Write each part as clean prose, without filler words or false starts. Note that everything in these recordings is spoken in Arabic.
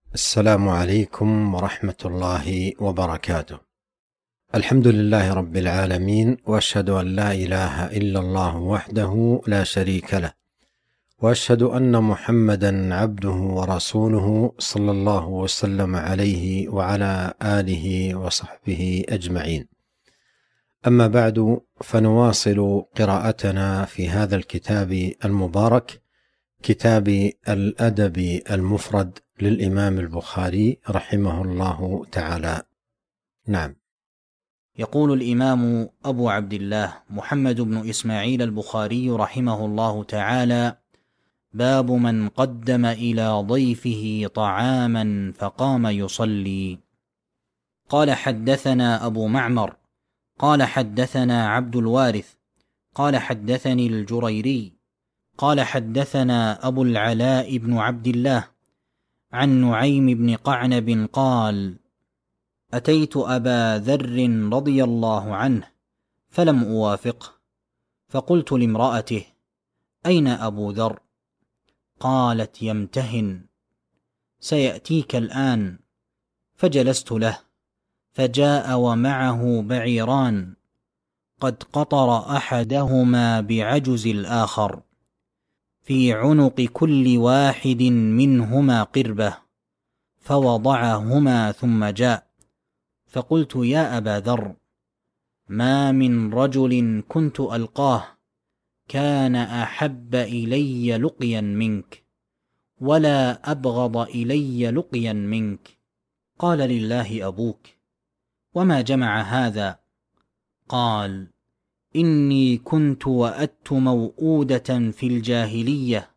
السلام عليكم ورحمة الله وبركاته. الحمد لله رب العالمين، وأشهد أن لا إله إلا الله وحده لا شريك له، وأشهد أن محمدا عبده ورسوله صلى الله وسلم عليه وعلى آله وصحبه أجمعين. أما بعد، فنواصل قراءتنا في هذا الكتاب المبارك، كتاب الأدب المفرد للإمام البخاري رحمه الله تعالى. نعم. يقول الإمام أبو عبد الله محمد بن إسماعيل البخاري رحمه الله تعالى: باب من قدم إلى ضيفه طعاما فقام يصلي. قال: حدثنا أبو معمر قال: حدثنا عبد الوارث قال: حدثني الجريري قال: حدثنا أبو العلاء بن عبد الله عن نعيم بن قعنب قال: أتيت أبا ذر رضي الله عنه فلم أوافقه، فقلت لامرأته: أين أبو ذر؟ قالت: يمتهن، سيأتيك الآن. فجلست له، فجاء ومعه بعيران قد قطر أحدهما بعجز الآخر، في عنق كل واحد منهما قربة، فوضعهما ثم جاء. فقلت: يا أبا ذر، ما من رجل كنت ألقاه كان أحب إلي لقيا منك، ولا أبغض إلي لقيا منك. قال: لله أبوك، وما جمع هذا؟ قال: إني كنت وأدت موؤودة في الجاهلية،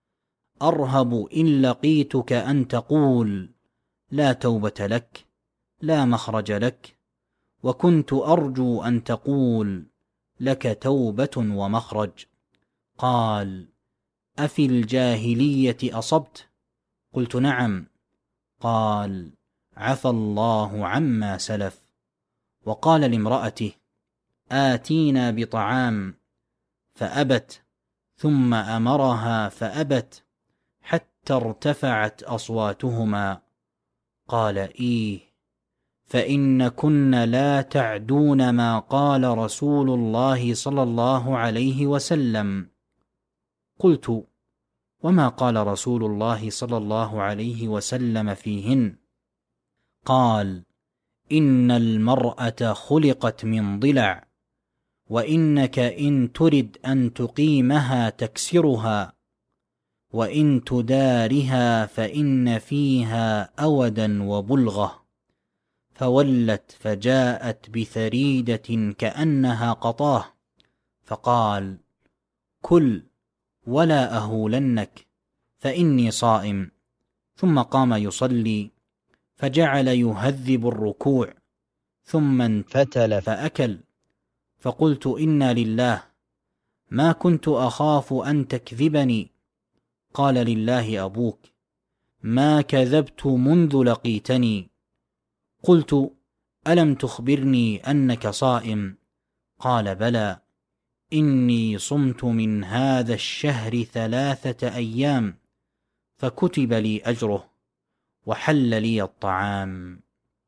أرهب إن لقيتك أن تقول: لا توبة لك، لا مخرج لك، وكنت أرجو أن تقول: لك توبة ومخرج. قال: أفي الجاهلية أصبت؟ قلت: نعم. قال: عفى الله عما سلف. وقال لامرأته: آتينا بطعام، فأبت، ثم أمرها فأبت، حتى ارتفعت أصواتهما. قال: إيه، فإن كن لا تعدون ما قال رسول الله صلى الله عليه وسلم. قلت: وما قال رسول الله صلى الله عليه وسلم فيهن؟ قال: إن المرأة خلقت من ضلع، وإنك إن ترد أن تقيمها تكسرها، وإن تدارها فإن فيها أودا وبلغة. فولت فجاءت بثريدة كأنها قطاه، فقال: كل ولا أهولنك، فإني صائم. ثم قام يصلي، فجعل يهذب الركوع، ثم انفتل فأكل. فقلت: إنا لله، ما كنت أخاف أن تكذبني. قال: لله أبوك، ما كذبت منذ لقيتني. قلت: ألم تخبرني أنك صائم؟ قال: بلى، إني صمت من هذا الشهر 3 أيام، فكتب لي أجره، وحل لي الطعام.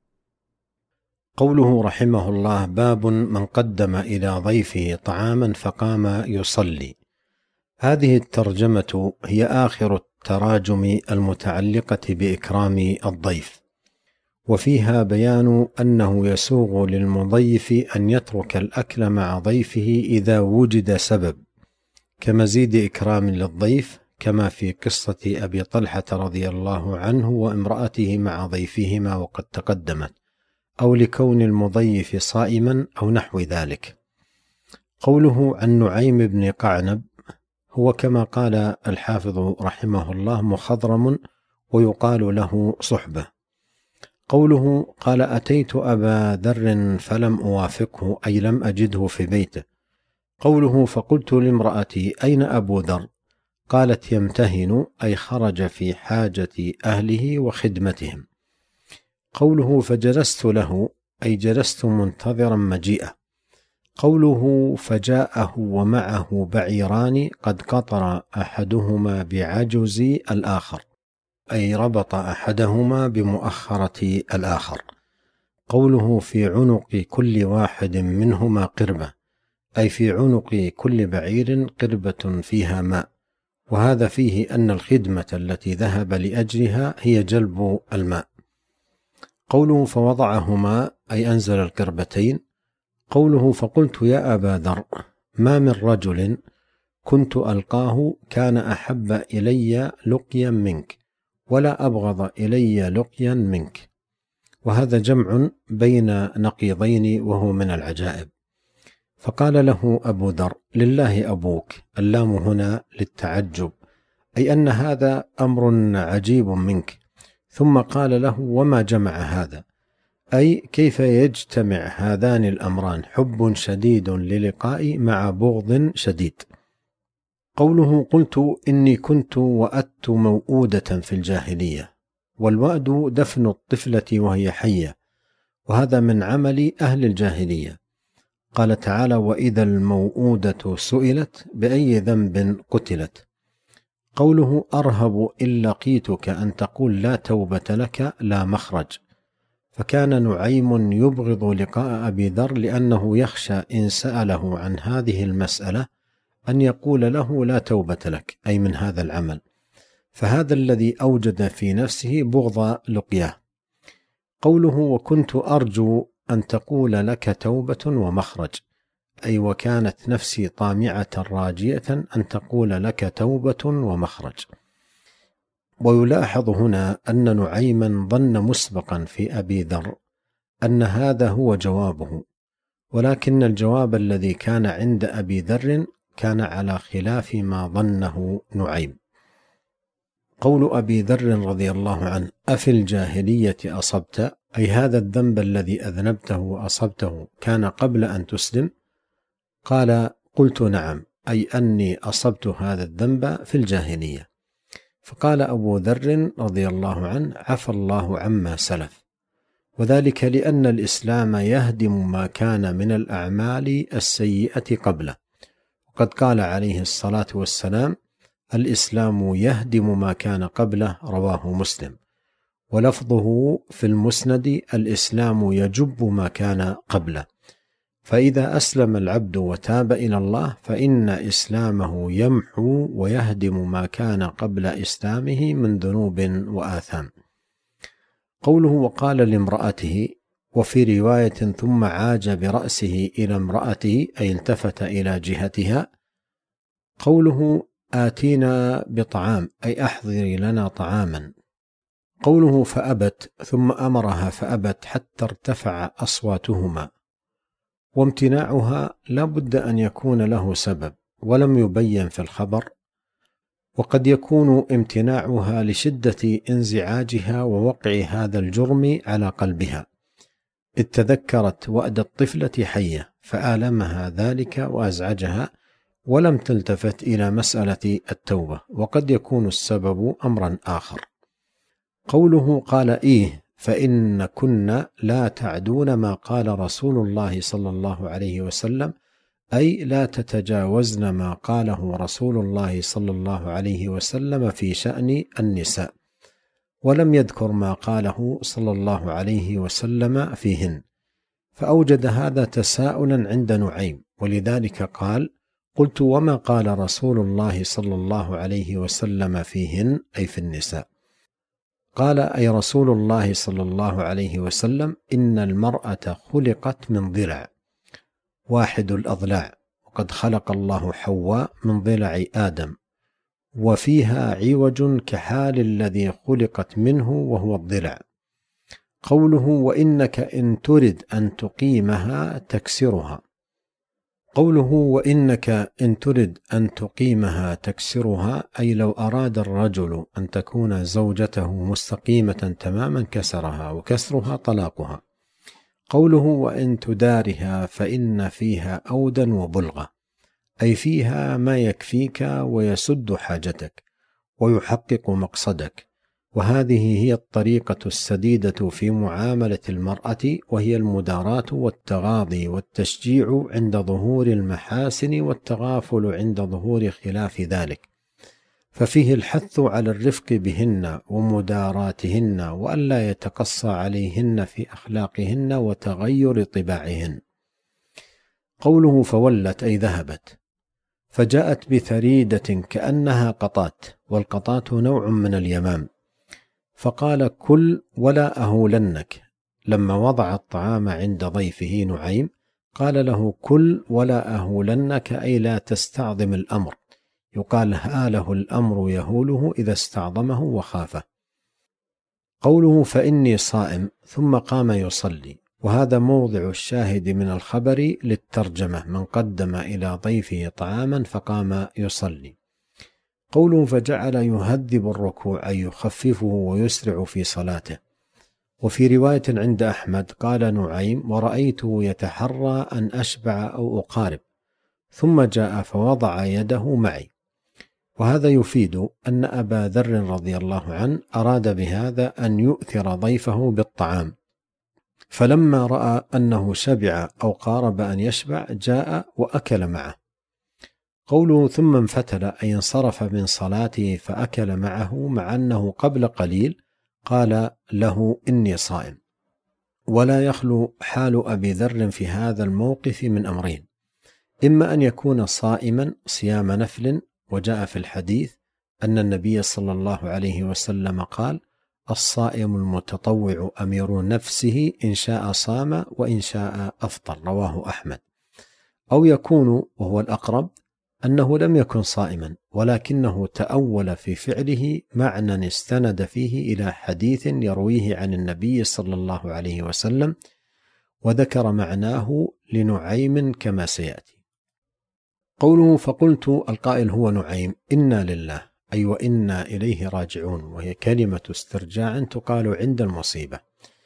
قوله رحمه الله: باب من قدم إلى ضيفه طعاما فقام يصلي. هذه الترجمة هي آخر التراجم المتعلقة بإكرام الضيف، وفيها بيان أنه يسوغ للمضيف أن يترك الأكل مع ضيفه إذا وجد سبب، كمزيد إكرام للضيف، كما في قصة أبي طلحة رضي الله عنه وامرأته مع ضيفهما وقد تقدمت، أو لكون المضيف صائما أو نحو ذلك. قوله عن نعيم بن قعنب هو كما قال الحافظ رحمه الله مخضرم، ويقال له صحبة. قوله قال: أتيت أبا ذر فلم أوافقه، أي لم أجده في بيته. قوله فقلت لامرأتي: أين أبو ذر؟ قالت: يمتهن، أي خرج في حاجة أهله وخدمتهم. قوله فجلست له، أي جلست منتظرا مجيئه. قوله فجاءه ومعه بعيران قد قطر أحدهما بعجز الآخر، أي ربط أحدهما بمؤخرة الآخر. قوله في عنق كل واحد منهما قربة، أي في عنق كل بعير قربة فيها ماء، وهذا فيه أن الخدمة التي ذهب لأجلها هي جلب الماء. قوله فوضعهما، أي أنزل القربتين. قوله فقلت يا أبا ذر ما من رجل كنت ألقاه كان أحب إلي لقيا منك ولا أبغض إلي لقيا منك، وهذا جمع بين نقيضين وهو من العجائب. فقال له أبو ذر لله أبوك، اللام هنا للتعجب، أي أن هذا أمر عجيب منك. ثم قال له وما جمع هذا، أي كيف يجتمع هذان الأمران، حب شديد للقاء مع بغض شديد. قوله قلت إني كنت وأدت موؤودة في الجاهلية، والوأد دفن الطفلة وهي حية، وهذا من عمل أهل الجاهلية. قال تعالى وإذا الموؤودة سئلت بأي ذنب قتلت. قوله أرهب إن لقيتك أن تقول لا توبة لك لا مخرج، فكان نعيم يبغض لقاء أبي ذر لأنه يخشى إن سأله عن هذه المسألة أن يقول له لا توبة لك، أي من هذا العمل، فهذا الذي أوجد في نفسه بغض لقياه. قوله وكنت أرجو أن تقول لك توبة ومخرج، أي وكانت نفسي طامعة راجية أن تقول لك توبة ومخرج. ويلاحظ هنا أن نعيما ظن مسبقا في أبي ذر أن هذا هو جوابه، ولكن الجواب الذي كان عند أبي ذر كان على خلاف ما ظنه نعيم. قول أبي ذر رضي الله عنه أفي الجاهلية أصبت، أي هذا الذنب الذي أذنبته وأصبته كان قبل أن تسلم؟ قال قلت نعم، أي أني أصبت هذا الذنب في الجاهلية. فقال أبو ذر رضي الله عنه عفى الله عما سلف، وذلك لأن الإسلام يهدم ما كان من الأعمال السيئة قبله، وقد قال عليه الصلاة والسلام الإسلام يهدم ما كان قبله، رواه مسلم. ولفظه في المسند الإسلام يجب ما كان قبله، فإذا أسلم العبد وتاب إلى الله فإن إسلامه يمحو ويهدم ما كان قبل إسلامه من ذنوب وآثام. قوله وقال لامرأته، وفي رواية ثم عاج برأسه إلى امرأته، أي التفت إلى جهتها. قوله آتينا بطعام، أي أحضري لنا طعاما. قوله فأبت، ثم أمرها فأبت حتى ارتفع أصواتهما، وامتناعها لا بد أن يكون له سبب ولم يبين في الخبر، وقد يكون امتناعها لشدة انزعاجها ووقع هذا الجرم على قلبها، إذ تذكرت وأد الطفلة حية فآلمها ذلك وأزعجها، ولم تلتفت إلى مسألة التوبة، وقد يكون السبب أمرا آخر. قوله قال إيه فإن كنا لا تعدون ما قال رسول الله صلى الله عليه وسلم، أي لا تتجاوزن ما قاله رسول الله صلى الله عليه وسلم في شأن النساء، ولم يذكر ما قاله صلى الله عليه وسلم فيهن، فأوجد هذا تساؤلا عند نعيم، ولذلك قال قلت وما قال رسول الله صلى الله عليه وسلم فيهن، أي في النساء. قال أي رسول الله صلى الله عليه وسلم إن المرأة خلقت من ضلع واحد الأضلاع، وقد خلق الله حواء من ضلع آدم، وفيها عوج كحال الذي خلقت منه وهو الضلع. قوله وإنك إن ترد أن تقيمها تكسرها. قوله وإنك إن ترد أن تقيمها تكسرها، أي لو أراد الرجل أن تكون زوجته مستقيمة تماما كسرها، وكسرها طلاقها. قوله وإن تدارها فإن فيها أودا وبلغة، أي فيها ما يكفيك ويسد حاجتك ويحقق مقصدك، وهذه هي الطريقة السديدة في معاملة المرأة، وهي المداراة والتغاضي والتشجيع عند ظهور المحاسن، والتغافل عند ظهور خلاف ذلك. ففيه الحث على الرفق بهن ومداراتهن، وألا يتقصى عليهن في أخلاقهن وتغير طباعهن. قوله فولت أي ذهبت، فجاءت بثريدة كأنها قطات، والقطات نوع من اليمام، فقال كل ولا أهولنك. لما وضع الطعام عند ضيفه نعيم قال له كل ولا أهولنك، أي لا تستعظم الأمر. يقال هاله الأمر يهوله إذا استعظمه وخافه. قوله فإني صائم ثم قام يصلي، وهذا موضع الشاهد من الخبر للترجمة، من قدم إلى ضيفه طعاما فقام يصلي. قوله فجعل يهذب الركوع أي يخففه ويسرع في صلاته. وفي رواية عند أحمد قال نعيم ورأيته يتحرى أن أشبع أو أقارب، ثم جاء فوضع يده معي. وهذا يفيد أن أبا ذر رضي الله عنه أراد بهذا أن يؤثر ضيفه بالطعام، فلما رأى أنه شبع أو قارب أن يشبع جاء وأكل معه. قوله ثم انفتل أي انصرف من صلاته فأكل معه، مع أنه قبل قليل قال له إني صائم. ولا يخلو حال أبي ذر في هذا الموقف من أمرين: إما أن يكون صائما صيام نفل، وجاء في الحديث أن النبي صلى الله عليه وسلم قال الصائم المتطوع أمير نفسه، إن شاء صام وإن شاء أفطر، رواه أحمد. أو يكون وهو الأقرب أنه لم يكن صائما، ولكنه تأول في فعله معنى استند فيه إلى حديث يرويه عن النبي صلى الله عليه وسلم، وذكر معناه لنعيم كما سيأتي. قوله فقلت القائل هو نعيم إنا لله أي وإنا إليه راجعون، وهي كلمة استرجاع تقال عند المصيبة.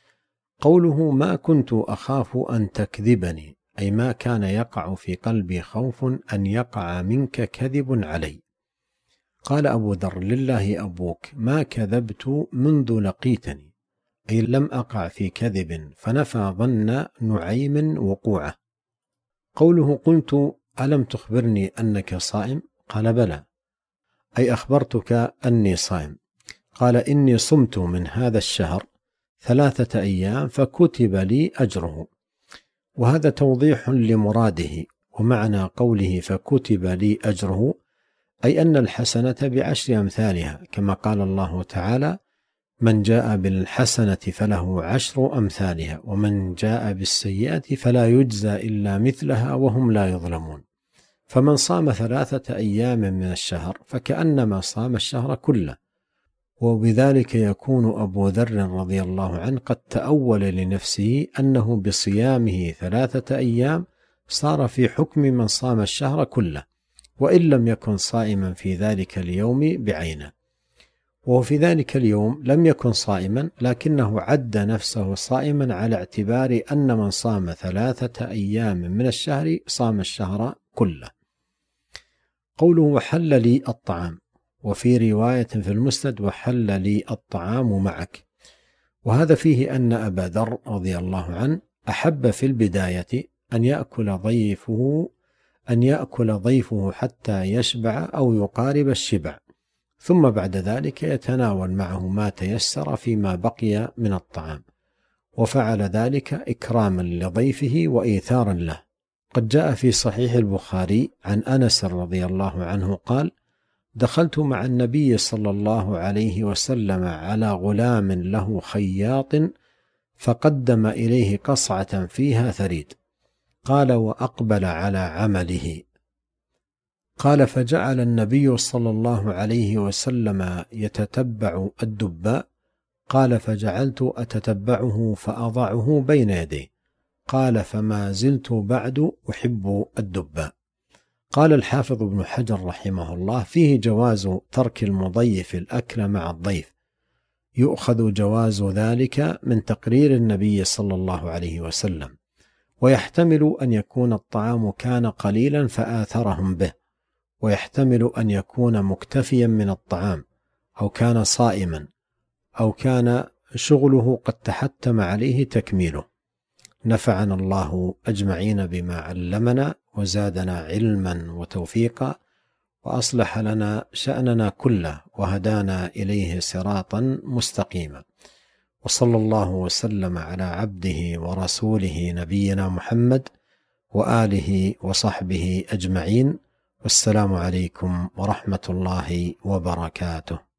قوله ما كنت أخاف أن تكذبني أي ما كان يقع في قلبي خوف أن يقع منك كذب علي. قال أبو ذر لله أبوك ما كذبت منذ لقيتني، أي لم أقع في كذب، فنفى ظن نعيم وقوعه. قوله قلت ألم تخبرني أنك صائم؟ قال بلى، أي أخبرتك أني صائم. قال إني صمت من هذا الشهر 3 أيام فكتب لي أجره. وهذا توضيح لمراده، ومعنى قوله فكتب لي أجره أي أن الحسنة ب10 أمثالها، كما قال الله تعالى من جاء بالحسنة فله 10 أمثالها، ومن جاء بالسيئة فلا يجزى إلا مثلها وهم لا يظلمون. فمن صام 3 أيام من الشهر فكأنما صام الشهر كله. وبذلك يكون أبو ذر رضي الله عنه قد تأول لنفسه أنه بصيامه 3 أيام صار في حكم من صام الشهر كله، وإن لم يكن صائما في ذلك اليوم بعينه. وهو في ذلك اليوم لم يكن صائما، لكنه عد نفسه صائما على اعتبار أن من صام 3 أيام من الشهر صام الشهر كله. قوله وحل لي الطعام، وفي رواية في المسند وحل لي الطعام معك. وهذا فيه أن أبا ذر رضي الله عنه أحب في البداية أن يأكل ضيفه حتى يشبع أو يقارب الشبع، ثم بعد ذلك يتناول معه ما تيسر فيما بقي من الطعام، وفعل ذلك إكراما لضيفه وإيثارا له. قد جاء في صحيح البخاري عن أنس رضي الله عنه قال دخلت مع النبي صلى الله عليه وسلم على غلام له خياط، فقدم إليه قصعة فيها ثريد، قال وأقبل على عمله. قال فجعل النبي صلى الله عليه وسلم يتتبع الدباء، قال فجعلت أتتبعه فأضعه بين يديه، قال فما زلت بعد أحب الدباء. قال الحافظ ابن حجر رحمه الله فيه جواز ترك المضيف الأكل مع الضيف، يؤخذ جواز ذلك من تقرير النبي صلى الله عليه وسلم، ويحتمل أن يكون الطعام كان قليلا فآثرهم به، ويحتمل أن يكون مكتفيا من الطعام، أو كان صائما، أو كان شغله قد تحتم عليه تكميله. نفعنا الله أجمعين بما علمنا، وزادنا علما وتوفيقا، وأصلح لنا شأننا كله وهدانا إليه صراطا مستقيما. وصلى الله وسلم على عبده ورسوله نبينا محمد وآله وصحبه أجمعين. والسلام عليكم ورحمة الله وبركاته.